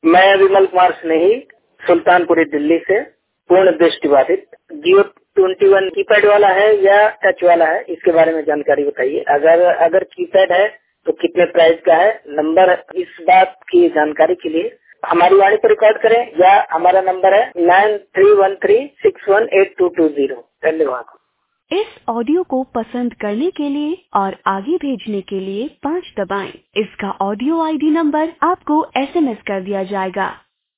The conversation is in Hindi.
मैं विमल कुमार स्नेही, सुल्तानपुरी दिल्ली से, पूर्ण दृष्टिबाधित। जियो 21 कीपैड वाला है या टच वाला है, इसके बारे में जानकारी बताइए। अगर कीपैड है तो कितने प्राइस का है नंबर, इस बात की जानकारी के लिए हमारी वाणी पर रिकॉर्ड करें या हमारा नंबर है 9313618220। धन्यवाद। इस ऑडियो को पसंद करने के लिए और आगे भेजने के लिए 5 दबाएं। इसका ऑडियो आईडी नंबर आपको SMS कर दिया जाएगा।